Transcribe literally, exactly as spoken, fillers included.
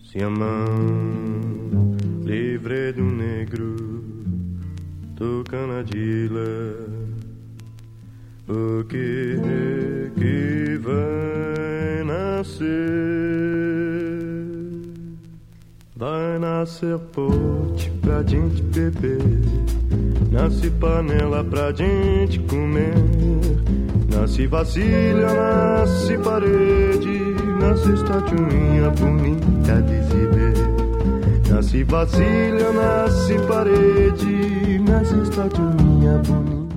Se a mão livre do negro tocando a dila, o que é que vai nascer? Vai nascer pote pra gente beber, nasce panela pra gente comer, nasce vasilha, nasce parede, nasce estatuinha bonita de se ver. Nasce vasilha, nasce parede, nasce estatuinha bonita.